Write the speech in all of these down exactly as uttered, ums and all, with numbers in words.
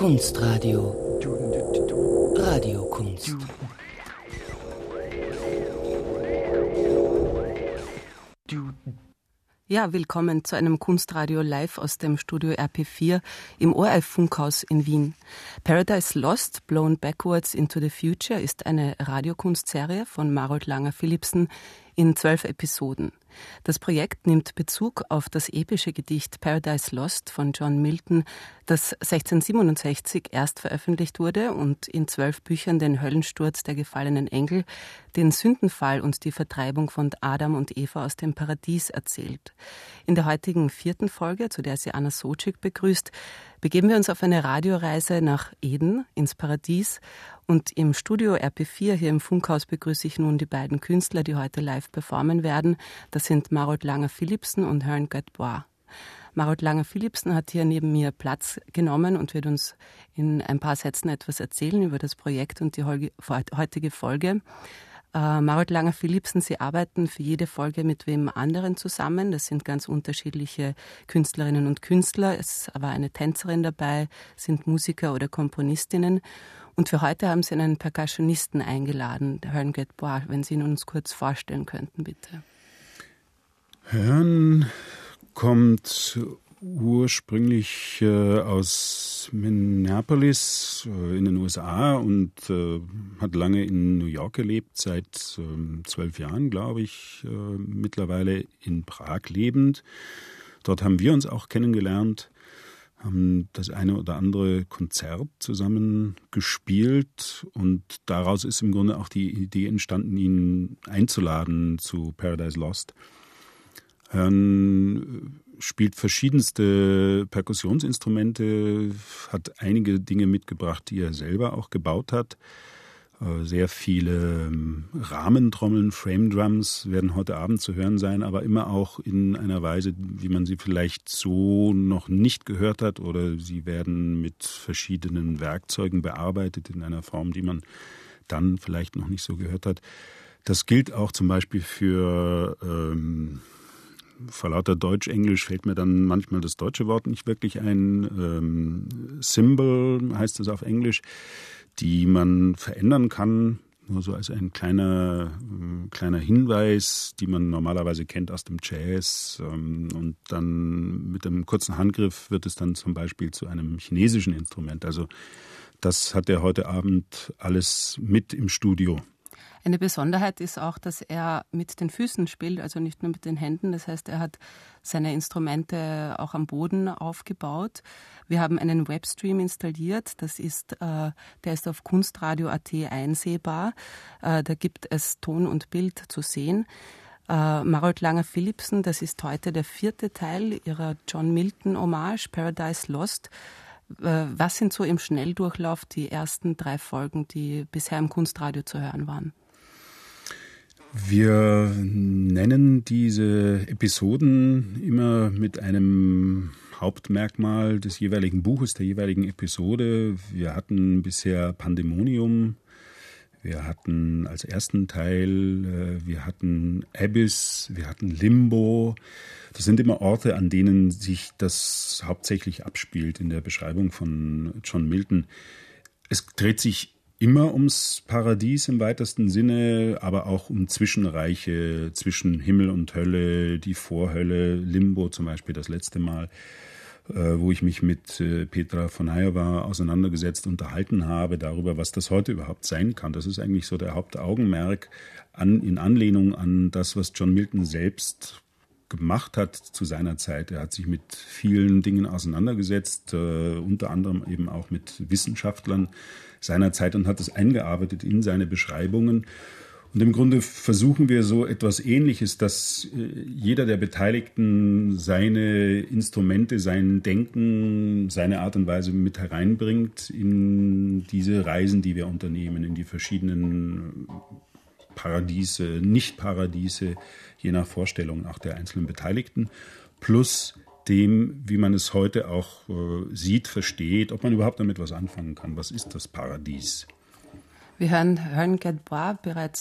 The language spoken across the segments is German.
Kunstradio. Radiokunst. Ja, willkommen zu einem Kunstradio live aus dem Studio R P vier im O R F-Funkhaus in Wien. Paradise Lost, Blown Backwards into the Future ist eine Radiokunstserie von Marold Langer-Philipsen in zwölf Episoden. Das Projekt nimmt Bezug auf das epische Gedicht Paradise Lost von John Milton, das sechzehnhundertsiebenundsechzig erst veröffentlicht wurde und in zwölf Büchern den Höllensturz der gefallenen Engel, den Sündenfall und die Vertreibung von Adam und Eva aus dem Paradies erzählt. In der heutigen vierten Folge, zu der sie Anna Sojcik begrüßt, begeben wir uns auf eine Radioreise nach Eden, ins Paradies. Und im Studio R P vier hier im Funkhaus begrüße ich nun die beiden Künstler, die heute live performen werden. Das sind Marold Langer-Philipsen und Herne Gadbois. Marold Langer-Philipsen hat hier neben mir Platz genommen und wird uns in ein paar Sätzen etwas erzählen über das Projekt und die heutige Folge. Uh, Marold Langer-Philipsen, Sie arbeiten für jede Folge mit wem anderen zusammen. Das sind ganz unterschiedliche Künstlerinnen und Künstler. Es war eine Tänzerin dabei, sind Musiker oder Komponistinnen. Und für heute haben Sie einen Percussionisten eingeladen, Herne Gadbois. Wenn Sie ihn uns kurz vorstellen könnten, bitte. Herne kommt ursprünglich äh, aus Minneapolis äh, in den U S A und äh, hat lange in New York gelebt, seit äh, zwölf Jahren, glaube ich, äh, mittlerweile in Prag lebend. Dort haben wir uns auch kennengelernt, haben das eine oder andere Konzert zusammen gespielt und daraus ist im Grunde auch die Idee entstanden, ihn einzuladen zu Paradise Lost. Herne spielt verschiedenste Perkussionsinstrumente, hat einige Dinge mitgebracht, die er selber auch gebaut hat. Sehr viele Rahmentrommeln, Frame Drums werden heute Abend zu hören sein, aber immer auch in einer Weise, wie man sie vielleicht so noch nicht gehört hat, oder sie werden mit verschiedenen Werkzeugen bearbeitet in einer Form, die man dann vielleicht noch nicht so gehört hat. Das gilt auch zum Beispiel für ähm, vor lauter Deutsch-Englisch fällt mir dann manchmal das deutsche Wort nicht wirklich ein. Ähm, Symbol heißt es auf Englisch, die man verändern kann, nur so als ein kleiner, äh, kleiner Hinweis, die man normalerweise kennt aus dem Jazz. Ähm, und dann mit einem kurzen Handgriff wird es dann zum Beispiel zu einem chinesischen Instrument. Also das hat er heute Abend alles mit im Studio. Eine Besonderheit ist auch, dass er mit den Füßen spielt, also nicht nur mit den Händen. Das heißt, er hat seine Instrumente auch am Boden aufgebaut. Wir haben einen Webstream installiert. Das ist, äh, der ist auf kunstradio punkt at einsehbar. Äh, da gibt es Ton und Bild zu sehen. Äh, Marold Langer-Philipsen, das ist heute der vierte Teil ihrer John Milton-Hommage, Paradise Lost. Äh, was sind so im Schnelldurchlauf die ersten drei Folgen, die bisher im Kunstradio zu hören waren? Wir nennen diese Episoden immer mit einem Hauptmerkmal des jeweiligen Buches, der jeweiligen Episode. Wir hatten bisher Pandemonium, wir hatten als ersten Teil, wir hatten Abyss, wir hatten Limbo. Das sind immer Orte, an denen sich das hauptsächlich abspielt in der Beschreibung von John Milton. Es dreht sich immer ums Paradies im weitesten Sinne, aber auch um Zwischenreiche, zwischen Himmel und Hölle, die Vorhölle, Limbo zum Beispiel das letzte Mal, äh, wo ich mich mit äh, Petra von Hayowa auseinandergesetzt, unterhalten habe darüber, was das heute überhaupt sein kann. Das ist eigentlich so der Hauptaugenmerk an, in Anlehnung an das, was John Milton selbst gemacht hat zu seiner Zeit. Er hat sich mit vielen Dingen auseinandergesetzt, äh, unter anderem eben auch mit Wissenschaftlern seiner Zeit und hat es eingearbeitet in seine Beschreibungen. Und im Grunde versuchen wir so etwas Ähnliches, dass äh, jeder der Beteiligten seine Instrumente, sein Denken, seine Art und Weise mit hereinbringt in diese Reisen, die wir unternehmen, in die verschiedenen Paradiese, Nicht-Paradiese, je nach Vorstellung auch der einzelnen Beteiligten, plus dem, wie man es heute auch äh, sieht, versteht, ob man überhaupt damit was anfangen kann. Was ist das Paradies? Wir hören Herne Gadbois bereits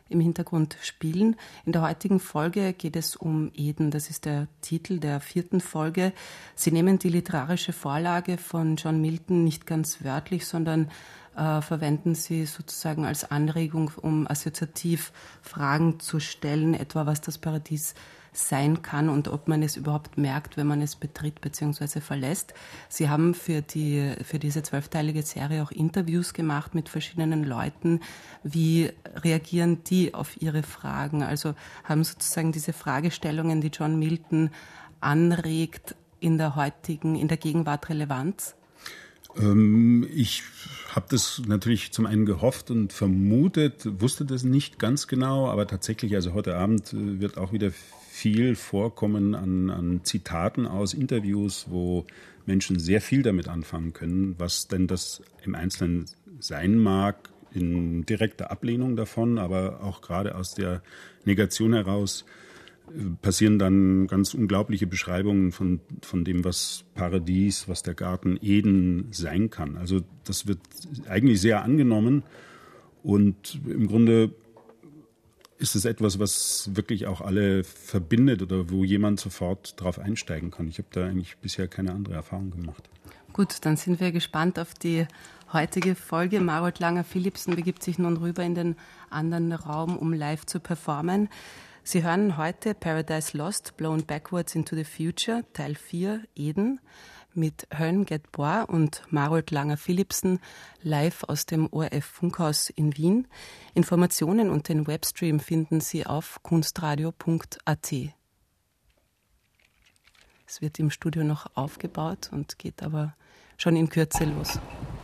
im Hintergrund spielen. In der heutigen Folge geht es um Eden. Das ist der Titel der vierten Folge. Sie nehmen die literarische Vorlage von John Milton nicht ganz wörtlich, sondern äh, verwenden sie sozusagen als Anregung, um assoziativ Fragen zu stellen, etwa was das Paradies sein kann und ob man es überhaupt merkt, wenn man es betritt bzw. verlässt. Sie haben für, die, für diese zwölfteilige Serie auch Interviews gemacht mit verschiedenen Leuten. Wie reagieren die auf ihre Fragen? Also haben sozusagen diese Fragestellungen, die John Milton anregt, in der heutigen, in der Gegenwart Relevanz? Ähm, ich habe das natürlich zum einen gehofft und vermutet, wusste das nicht ganz genau, aber tatsächlich, also heute Abend wird auch wieder viel vorkommen an, an Zitaten aus Interviews, wo Menschen sehr viel damit anfangen können, was denn das im Einzelnen sein mag, in direkter Ablehnung davon, aber auch gerade aus der Negation heraus passieren dann ganz unglaubliche Beschreibungen von, von dem, was Paradies, was der Garten Eden sein kann. Also das wird eigentlich sehr angenommen und im Grunde ist es etwas, was wirklich auch alle verbindet oder wo jemand sofort drauf einsteigen kann. Ich habe da eigentlich bisher keine andere Erfahrung gemacht. Gut, dann sind wir gespannt auf die heutige Folge. Marold Langer-Philipsen begibt sich nun rüber in den anderen Raum, um live zu performen. Sie hören heute Paradise Lost, Blown Backwards into the Future, Teil vier, Eden, mit Höln Getbois und Marold Langer-Philipsen live aus dem O R F-Funkhaus in Wien. Informationen und den Webstream finden Sie auf kunstradio punkt a t. Es wird im Studio noch aufgebaut und geht aber schon in Kürze los.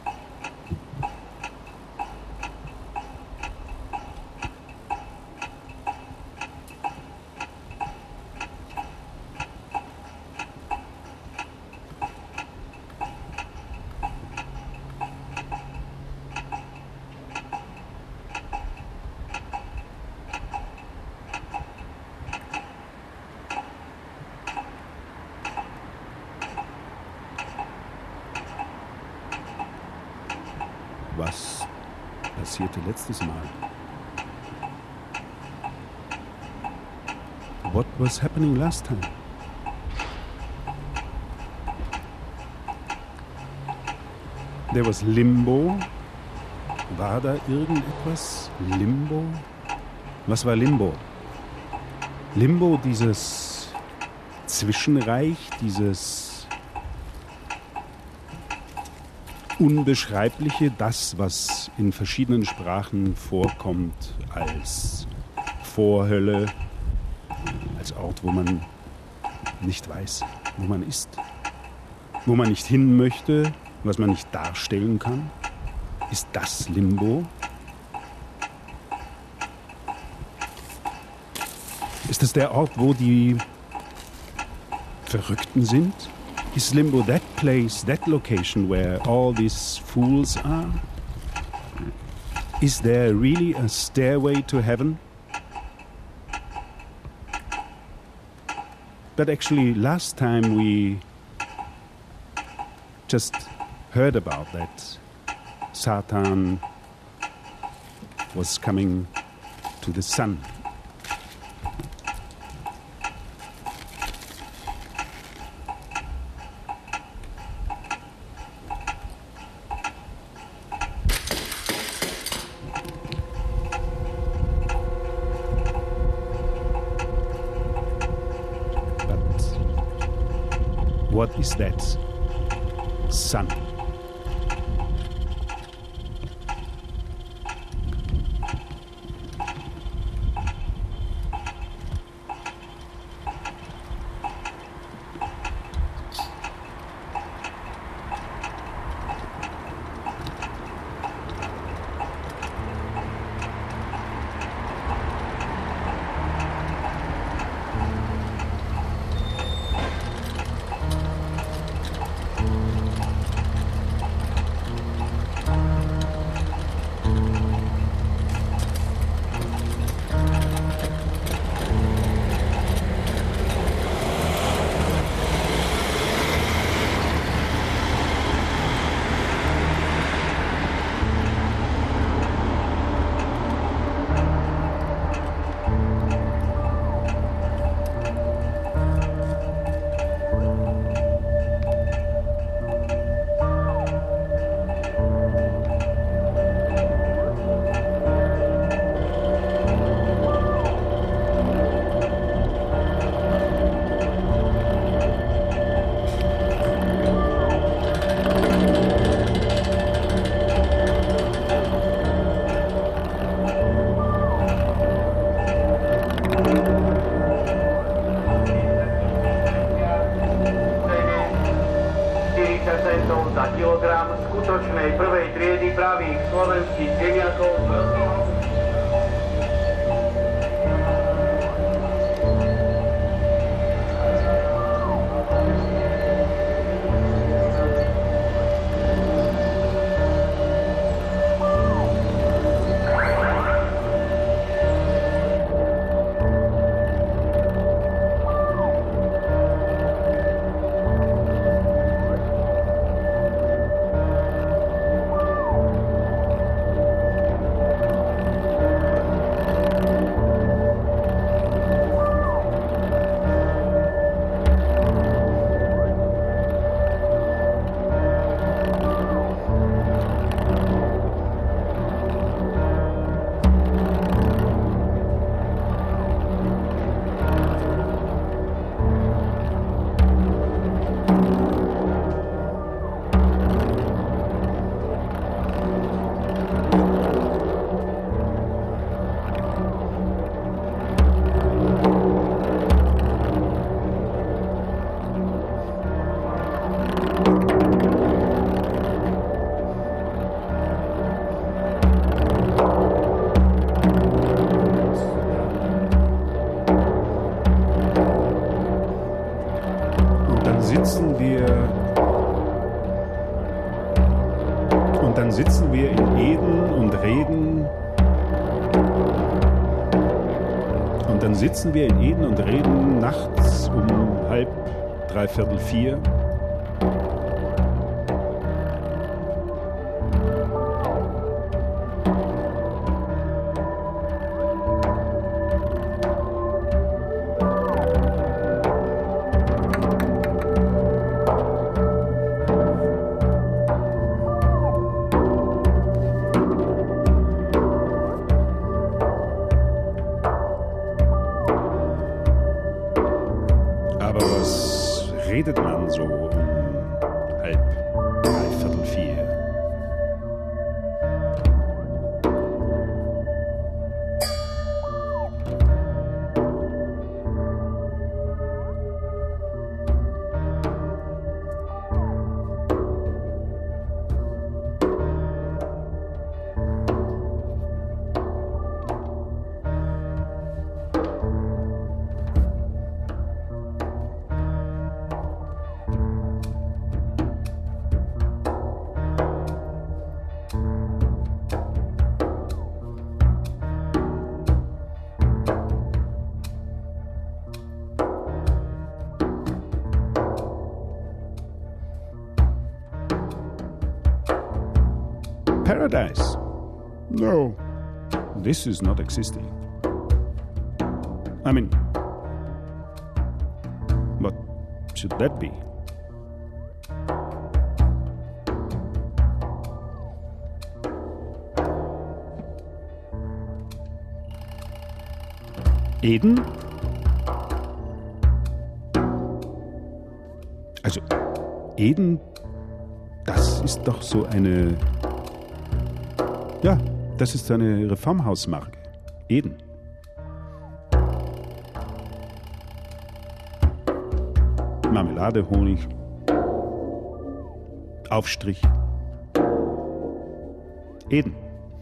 Was passierte letztes Mal? What was happening last time? There was Limbo. War da irgendetwas? Limbo? Was war Limbo? Limbo, dieses Zwischenreich, dieses Unbeschreibliche, das, was in verschiedenen Sprachen vorkommt als Vorhölle, als Ort, wo man nicht weiß, wo man ist, wo man nicht hin möchte, was man nicht darstellen kann. Ist das Limbo? Ist es der Ort, wo die Verrückten sind? Is Limbo that place, that location where all these fools are? Is there really a stairway to heaven? But actually, last time we just heard about that. Satan was coming to the sun. What is that sun? za kilogram skutočnej prvej triedy pravých slovenských zemiakov z veľkého. sitzen wir und dann sitzen wir in Eden und reden und dann sitzen wir in Eden und reden nachts um halb, dreiviertel vier. Redet man so um halb, dreiviertel vier. Paradise? No, this is not existing. I mean, what should that be? Eden? Also, Eden, das ist doch so eine... Ja, das ist eine Reformhausmarke. Eden. Marmelade, Honig, Aufstrich. Eden.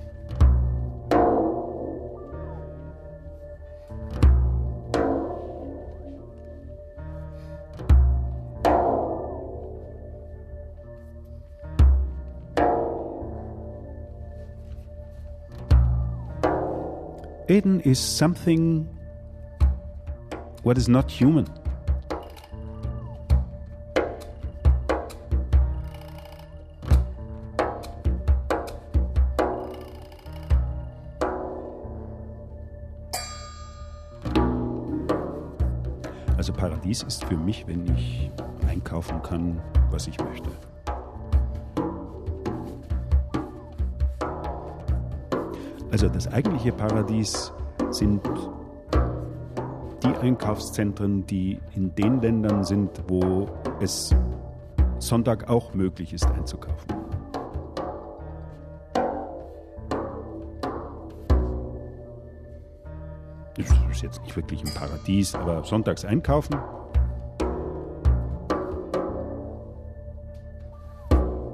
Eden is something what is not human. Also Paradies ist für mich, wenn ich einkaufen kann, was ich möchte. Also das eigentliche Paradies sind die Einkaufszentren, die in den Ländern sind, wo es Sonntag auch möglich ist einzukaufen. Das ist jetzt nicht wirklich ein Paradies, aber sonntags einkaufen.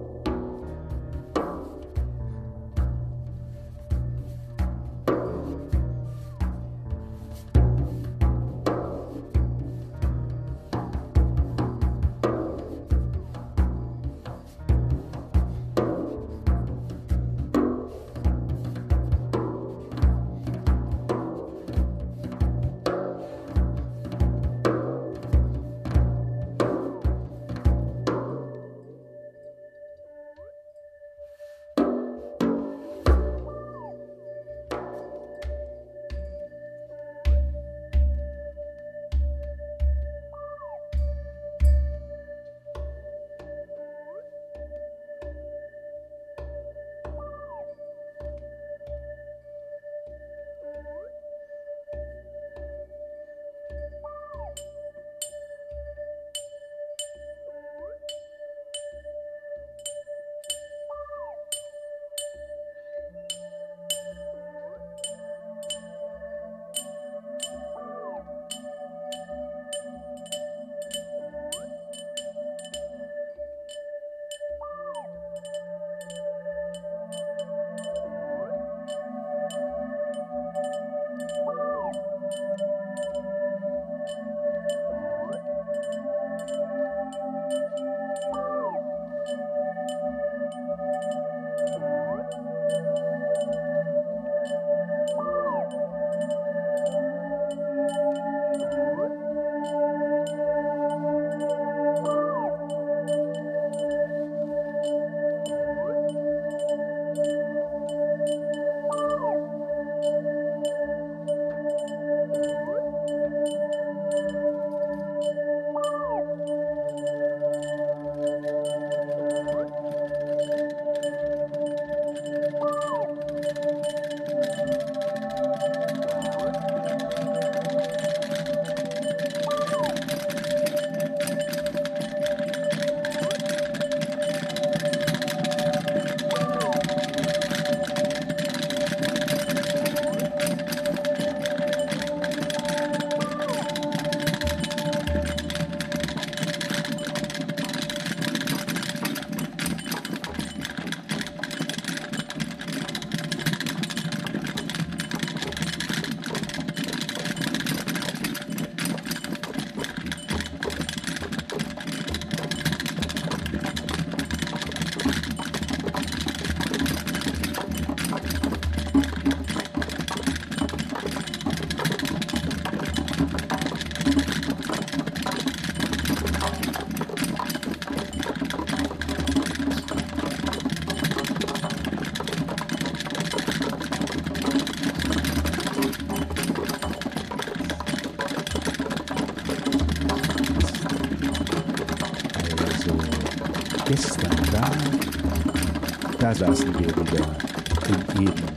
Gestern, da, da saßen wir wieder in Eden.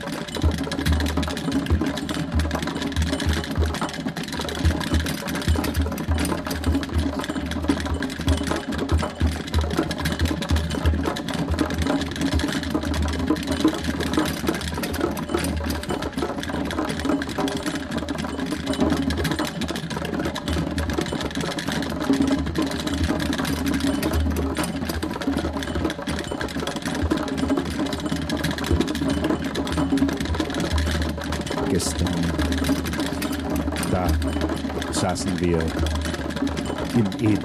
Gestern, da saßen wir in Eden.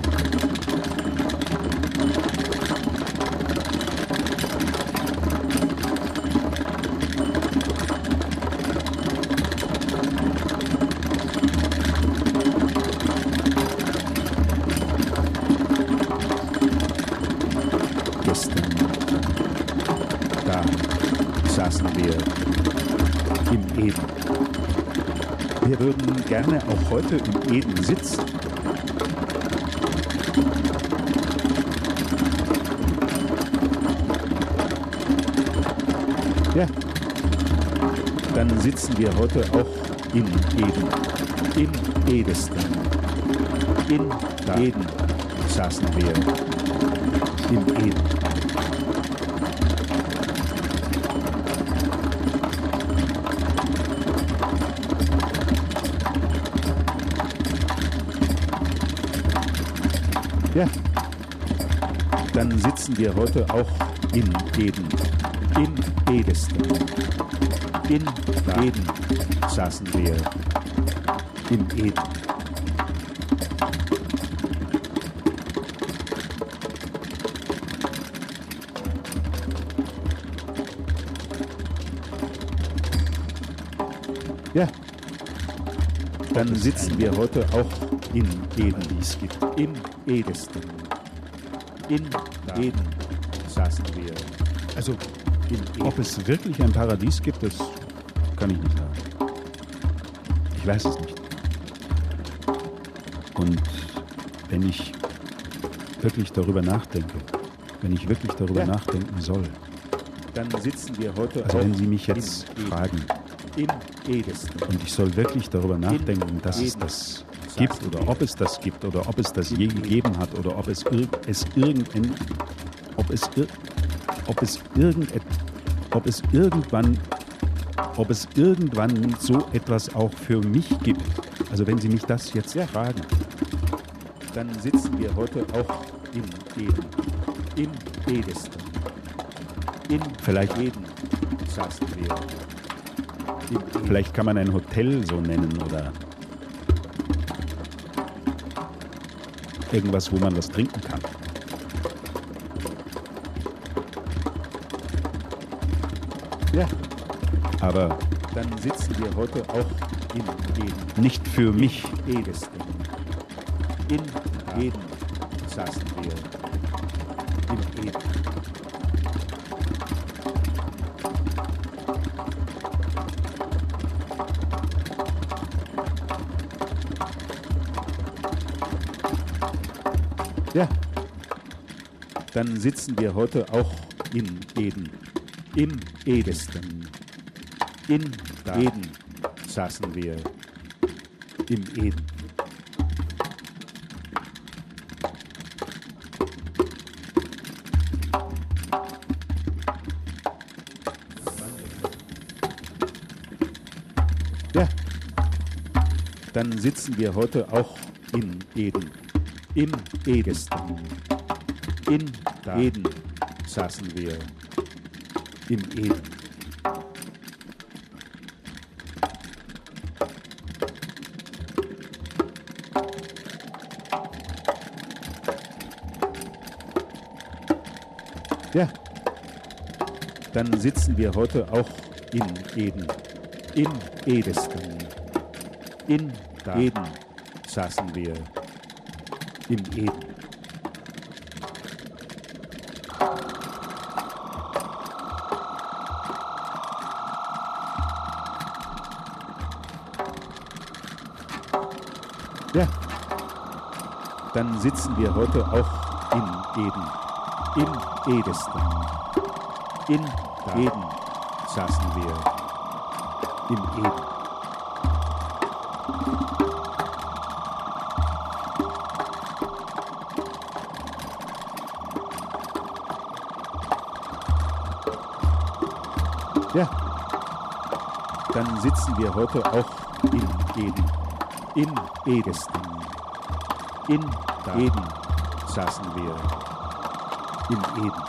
Gestern, da saßen wir in Eden. Wir würden gerne auch heute in Eden sitzen. Ja, dann sitzen wir heute auch in Eden, in Edestan. In Eden saßen wir, in Eden. Ja, dann sitzen wir heute auch in Eden, in Edestan. In Eden saßen wir, in Eden. Ja, dann sitzen wir heute auch in Eden, in Edestan. In Eden saßen wir. Also, in Eden. Ob es wirklich ein Paradies gibt, das kann ich nicht sagen. Ich weiß es nicht. Und wenn ich wirklich darüber nachdenke, wenn ich wirklich darüber ja. nachdenken soll, dann sitzen wir heute also auch wenn Sie mich jetzt in fragen, in Edestan. Und ich soll wirklich darüber nachdenken, dass es das gibt oder ob es das gibt oder ob es das je gegeben hat oder ob es, ir- es irgendein, ob es, ir- ob es irgend, ob es irgendwann, ob es irgendwann so etwas auch für mich gibt. Also wenn Sie mich das jetzt ja. fragen, dann sitzen wir heute auch in Eden, in Edestan. In vielleicht Eden saßen wir. Vielleicht kann man ein Hotel so nennen oder irgendwas, wo man was trinken kann. Ja, aber dann sitzen wir heute auch in Eden. Nicht für mich. In Edestan. In Eden saßen wir. In Eden. Ja, dann sitzen wir heute auch in Eden, im Edestan. In da. Eden saßen wir, im Eden. Ja, dann sitzen wir heute auch in Eden. Im Edestan. In da. Eden saßen wir. Im Eden. Ja, dann sitzen wir heute auch in Eden. Im Edestan. In da. Eden saßen wir. Im Eden. Ja, dann sitzen wir heute auch in Eden, In Edesten. In Eden saßen wir. In Eden. Ja, dann sitzen wir heute auch in Eden. In Edesten. In Eden saßen wir. In Eden.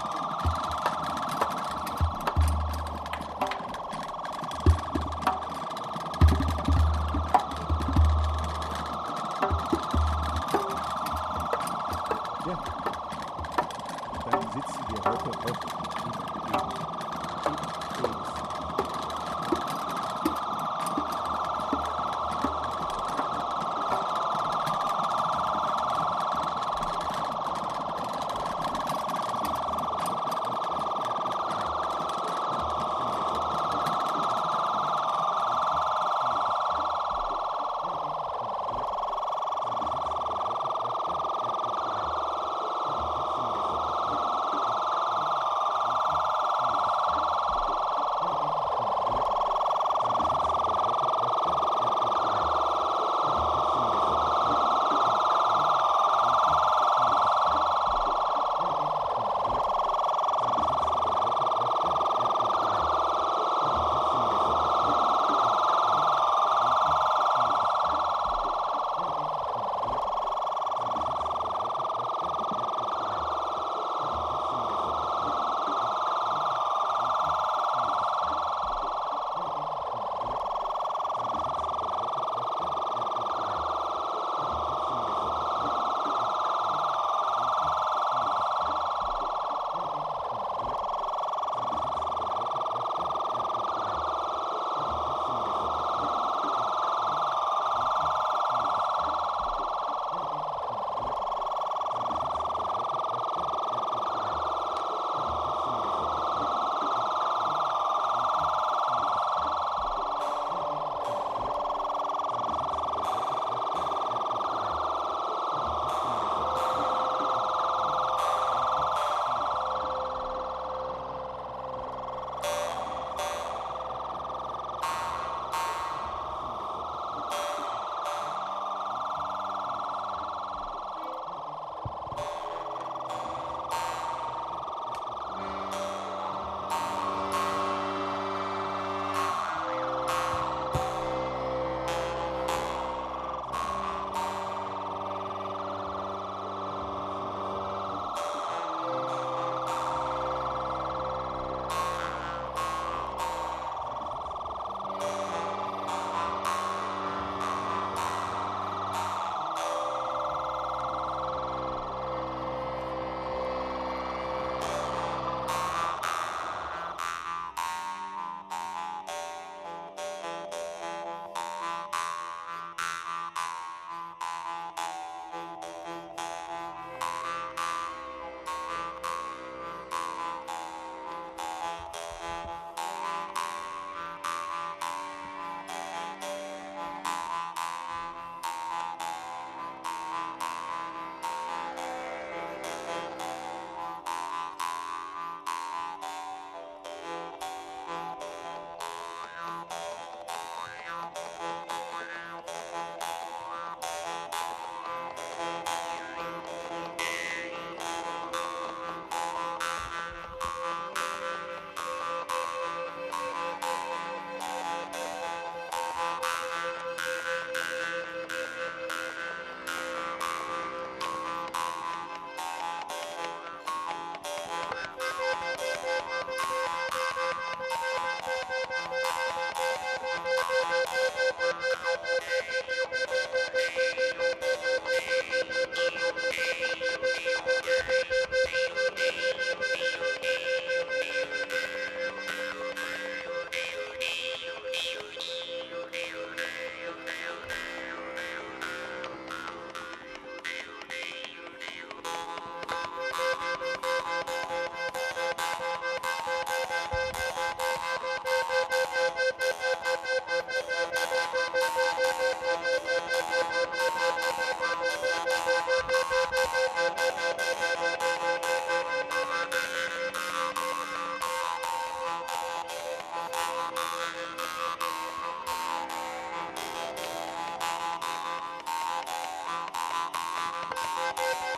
Ja, dann sitzen wir heute auch in Eden.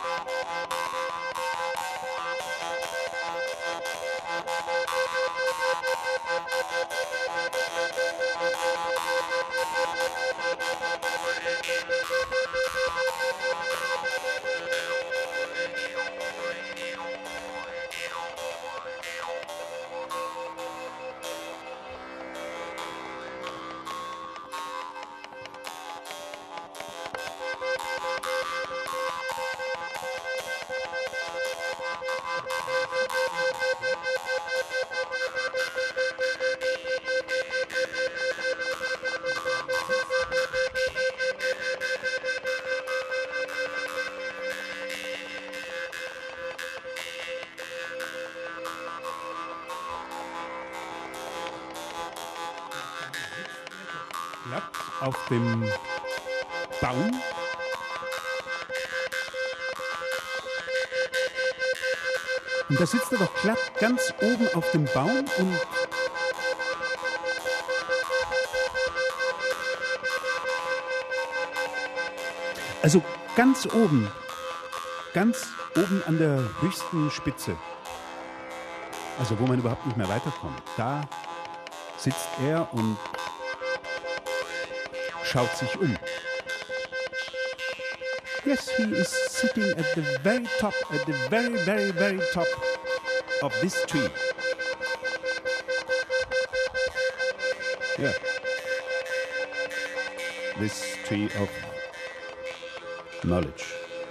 Auf dem Baum. Und da sitzt er doch glatt ganz oben auf dem Baum und also ganz oben, ganz oben an der höchsten Spitze, also wo man überhaupt nicht mehr weiterkommt, da sitzt er und schaut sich um. Yes, he is sitting at the very top, at the very, very, very top of this tree. Yeah. This tree of knowledge.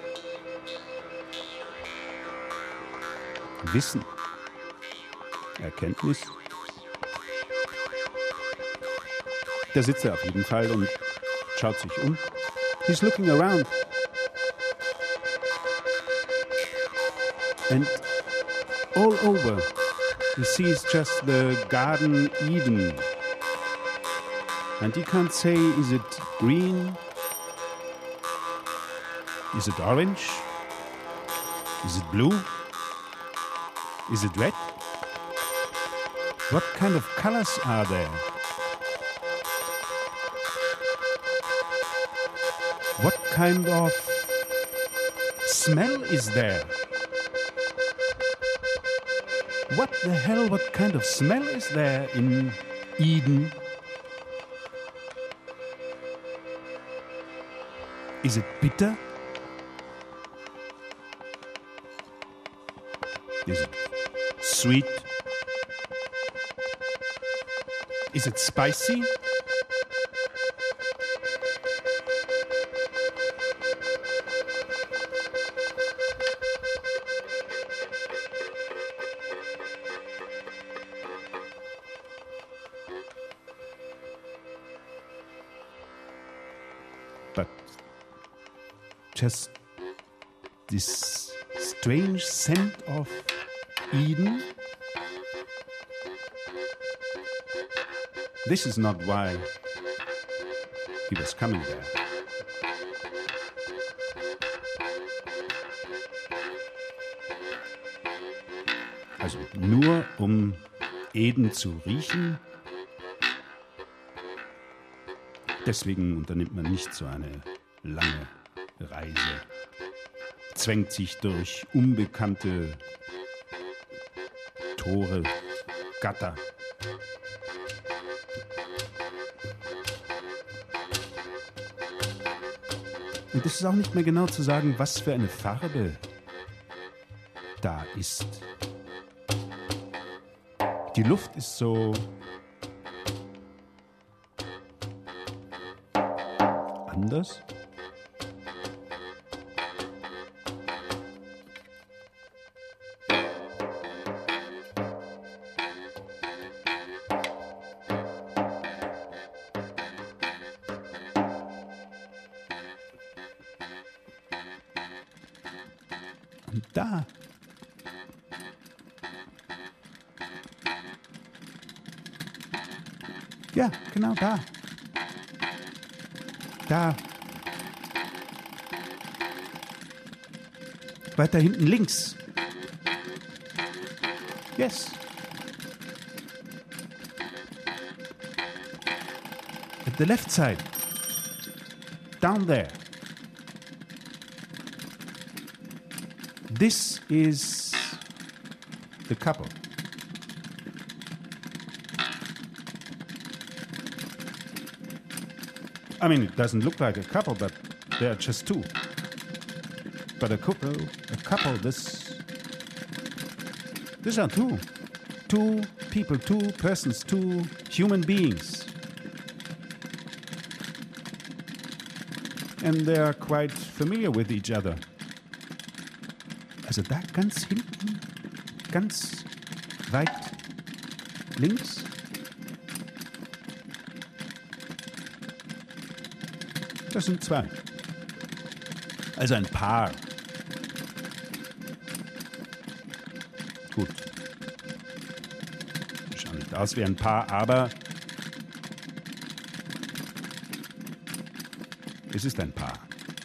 Wissen. Erkenntnis. Da sitzt er auf jeden Fall und schaut sich um. He's looking around. And all over he sees just the Garden Eden. And he can't say, is it green? Is it orange? Is it blue? Is it red? What kind of colors are there? What kind of smell is there? What the hell, what kind of smell is there in Eden? Is it bitter? Is it sweet? Is it spicy? But just this strange scent of Eden, this is not why he was coming there. Also nur um Eden zu riechen. Deswegen unternimmt man nicht so eine lange Reise, zwängt sich durch unbekannte Tore, Gatter. Und es ist auch nicht mehr genau zu sagen, was für eine Farbe da ist. Die Luft ist so anders. Und da ja, genau da. Da. Weiter hinten links. Yes. At the left side. Down there. this is the couple. I mean, it doesn't look like a couple, but they are just two. But a couple, a couple, this, these are two. Two people, two persons, two human beings. And they are quite familiar with each other. Also da ganz hinten, ganz weit links. Das sind zwei. Also ein Paar. Gut. Schaut nicht aus wie ein Paar, aber es ist ein Paar.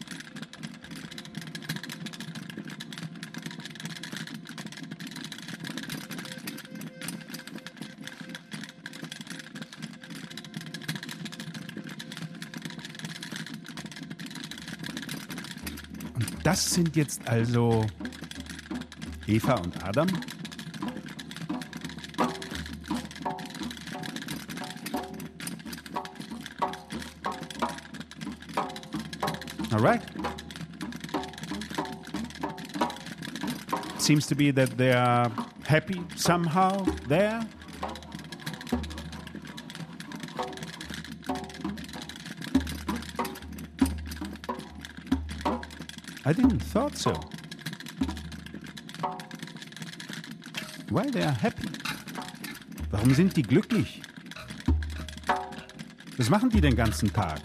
Und das sind jetzt also Eva und Adam? All right. Seems to be that they are happy somehow there. I didn't thought so. Why they are happy? Warum sind die glücklich? Was machen die den ganzen Tag?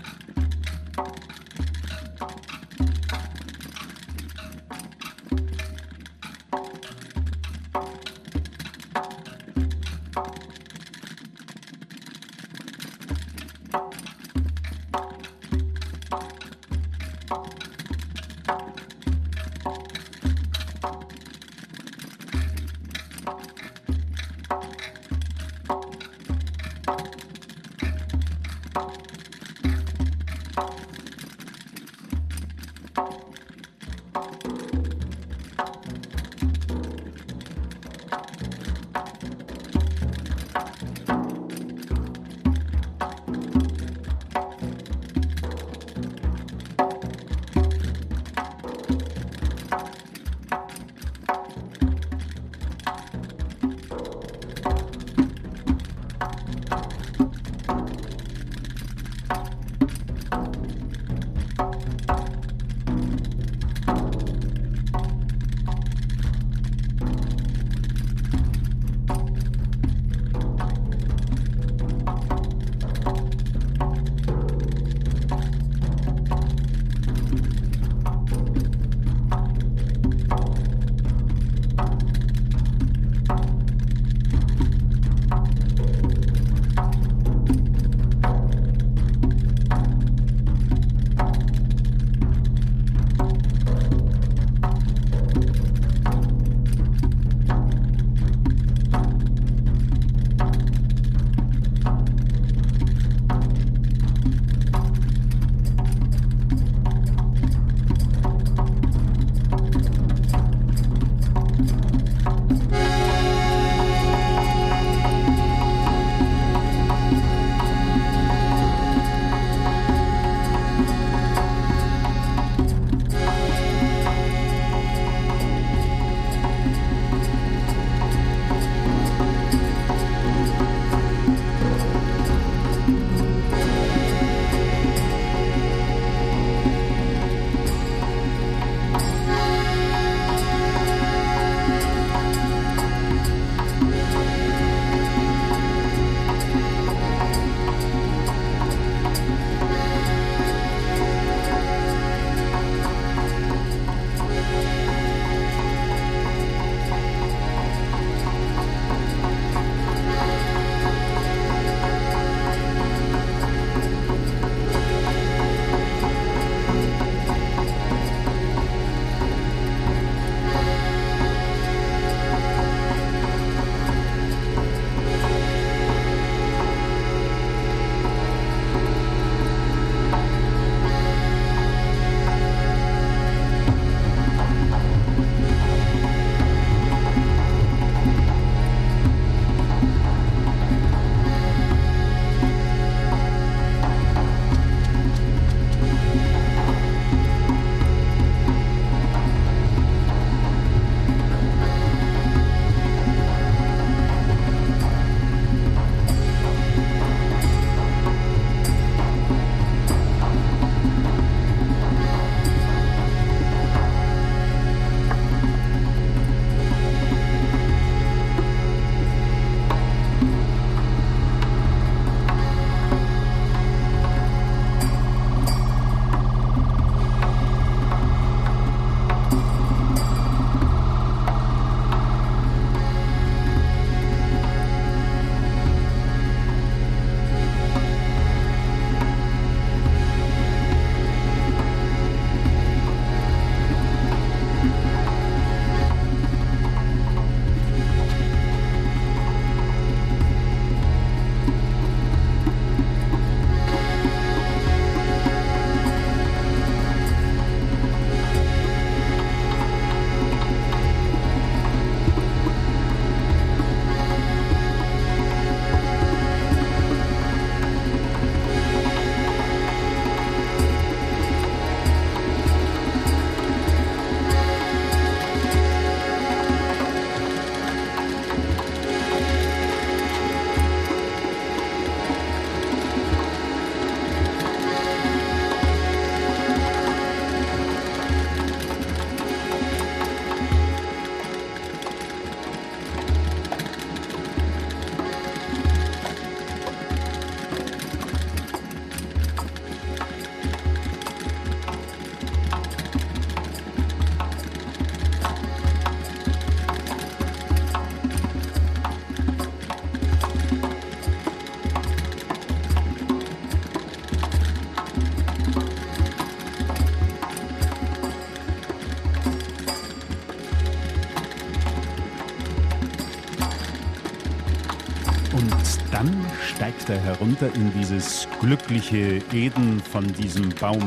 dann steigt er herunter in dieses glückliche Eden von diesem Baum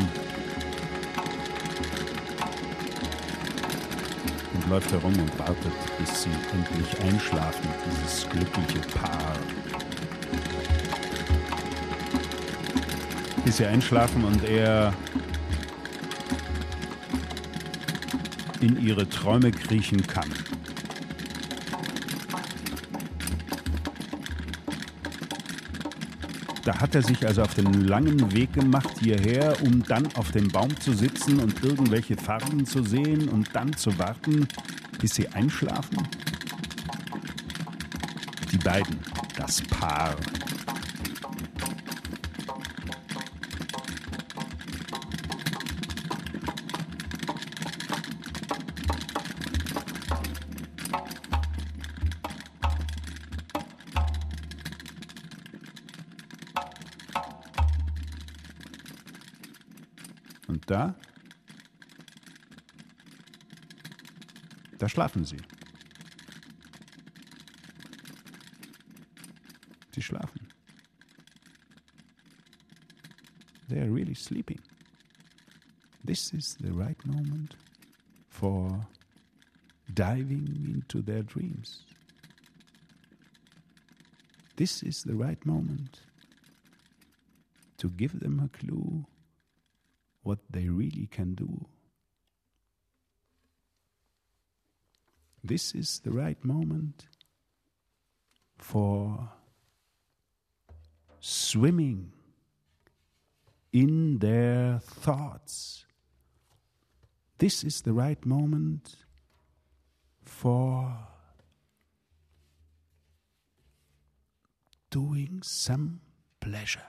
und läuft herum und wartet, bis sie endlich einschlafen, dieses glückliche Paar. Bis sie einschlafen und er in ihre Träume kriechen kann. Da hat er sich also auf den langen Weg gemacht hierher, um dann auf dem Baum zu sitzen und irgendwelche Farben zu sehen und dann zu warten, bis sie einschlafen. Die beiden, das Paar. Und da, da schlafen sie. Sie schlafen. They are really sleeping. This is the right moment for diving into their dreams. This is the right moment to give them a clue what they really can do. This is the right moment for swimming in their thoughts. This is the right moment for doing some pleasure.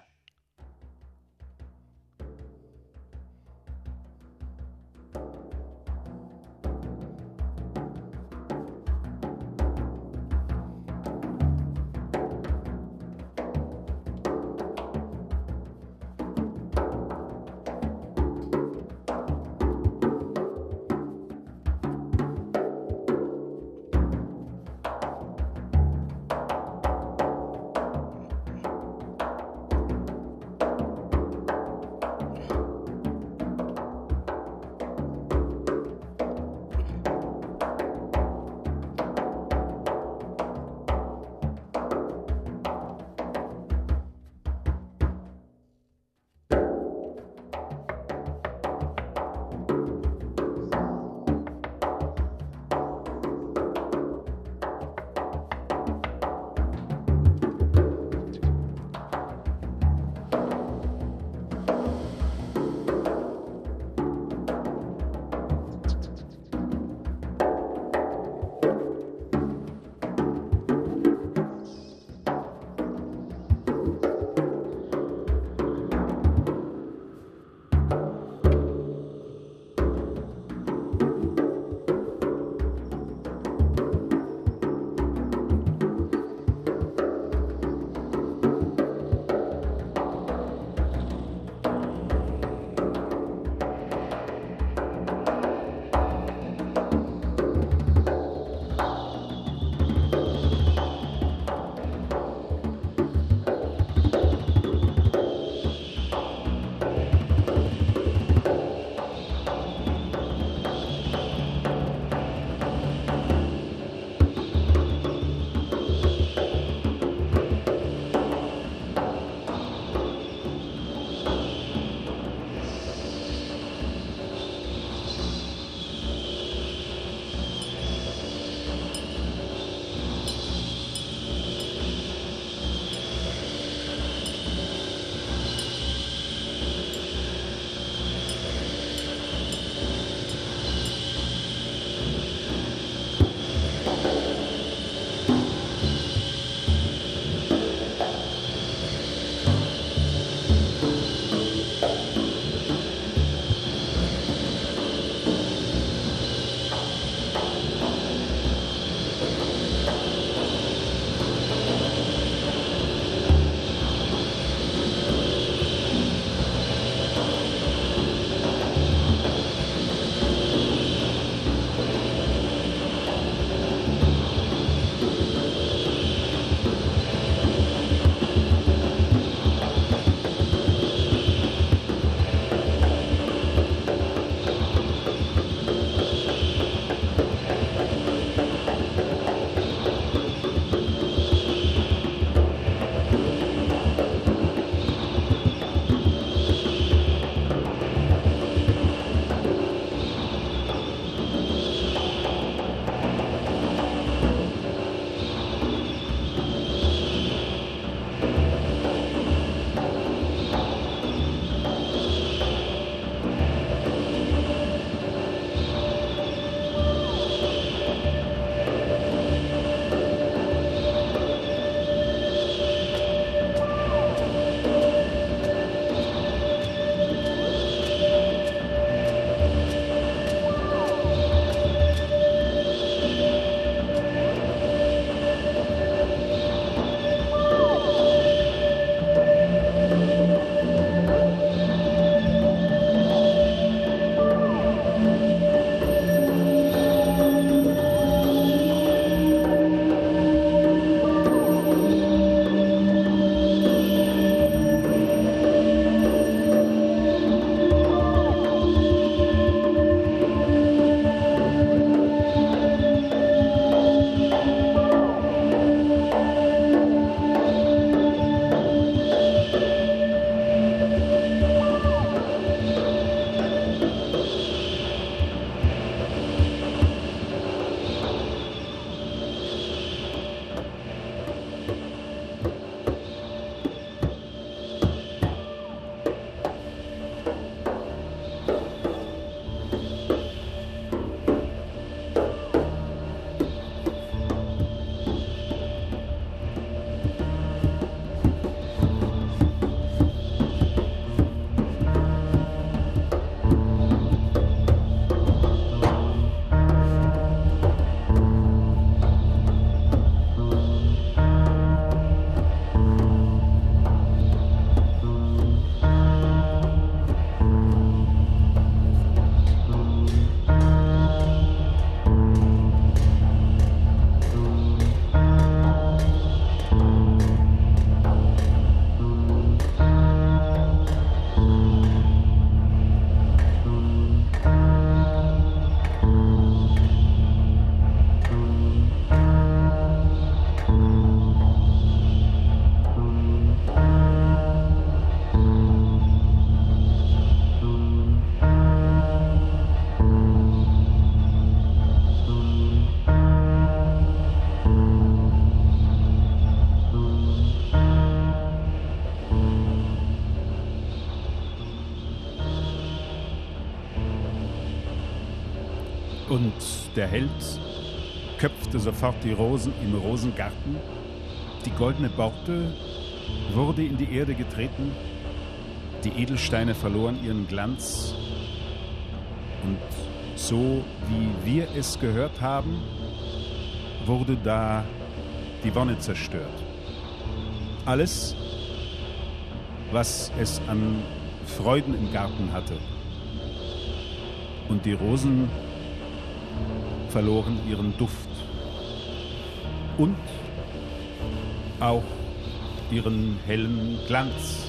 der Held köpfte sofort die Rosen im Rosengarten. Die goldene Borte wurde in die Erde getreten. Die Edelsteine verloren ihren Glanz. Und so wie wir es gehört haben, wurde da die Wonne zerstört. Alles, was es an Freuden im Garten hatte. Und die Rosen verloren ihren Duft und auch ihren hellen Glanz.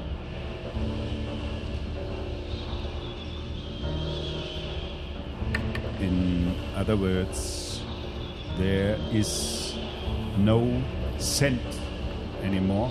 In other words, there is no scent anymore.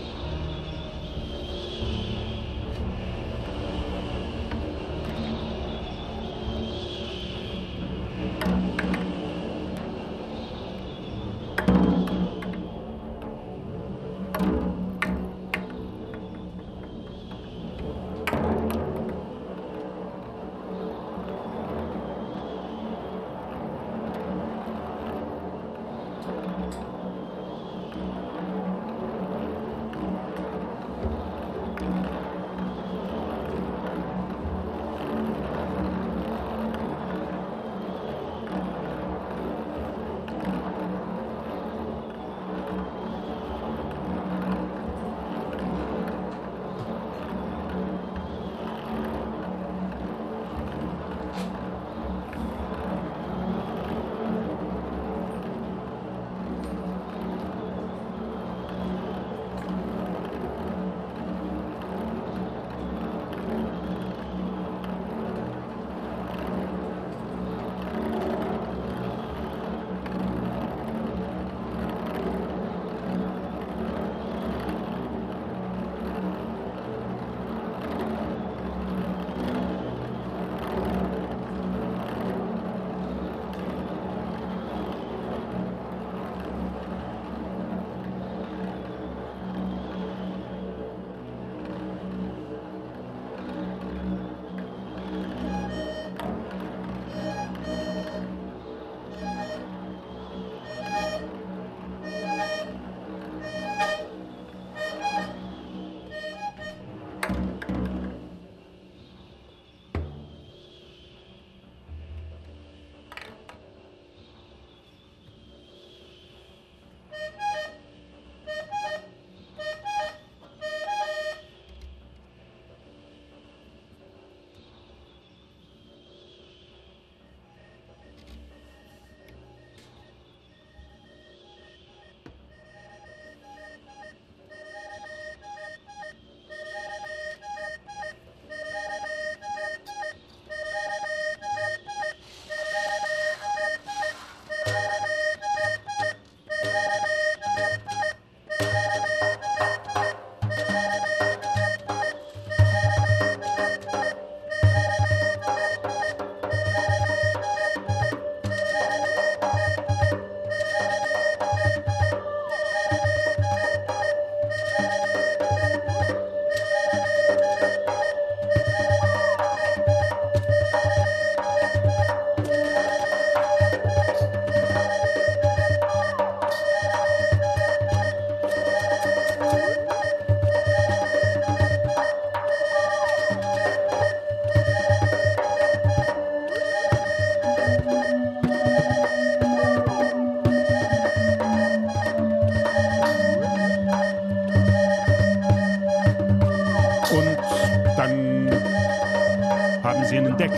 Sie ihn entdeckt.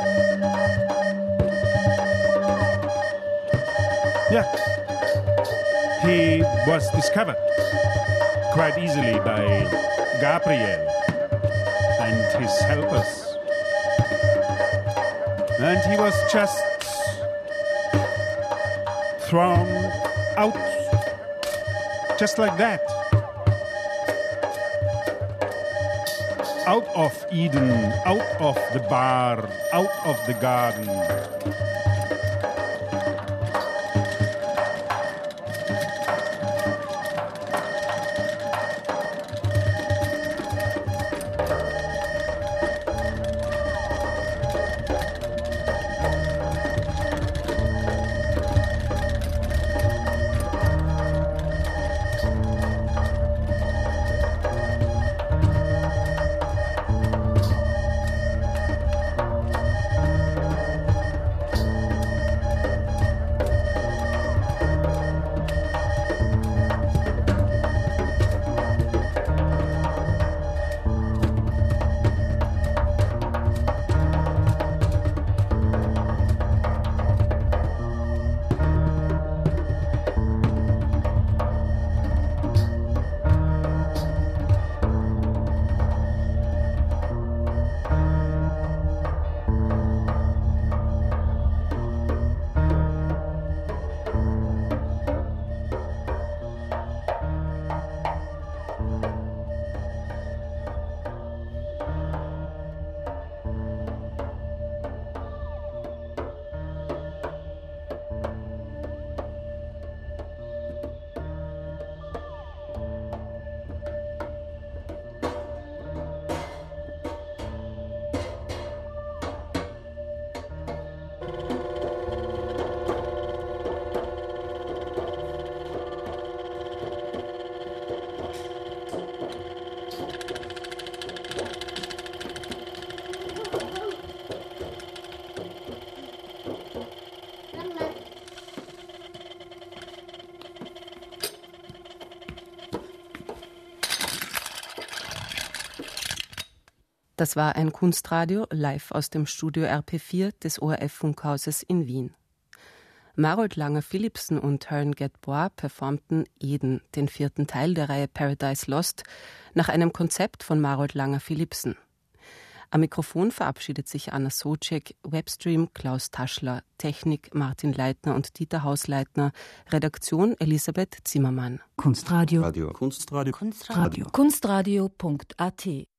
Yeah. He was discovered quite easily by Gabriel and his helpers. And he was just thrown out just like that. Out of Eden, out of the bar, out of the garden. Das war ein Kunstradio live aus dem Studio R P vier des O R F-Funkhauses in Wien. Marold Langer-Philipsen und Herne Getbois performten Eden, den vierten Teil der Reihe Paradise Lost, nach einem Konzept von Marold Langer-Philipsen. Am Mikrofon verabschiedet sich Anna Socek, Webstream Klaus Taschler, Technik Martin Leitner und Dieter Hausleitner, Redaktion Elisabeth Zimmermann. Kunstradio. Radio. Kunstradio. Kunstradio. Kunstradio punkt a t